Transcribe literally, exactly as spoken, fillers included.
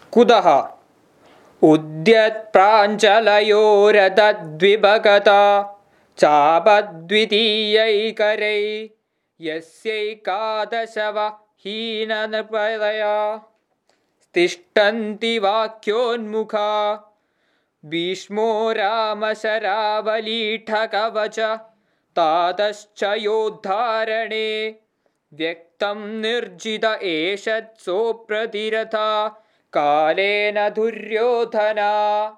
कुतः उद्यत्प्राञ्चलयोरतद्विभगता चापद्वितीयैकरै यस्यैकादशव हीननृपतया तिष्ठन्ति वाक्योन्मुखा भीष्मो रामशरावलीठकवच तातश्च योद्धारणे व्यक्तं निर्जित एषत्सोऽप्रतिरथा कालेन दुर्योधना।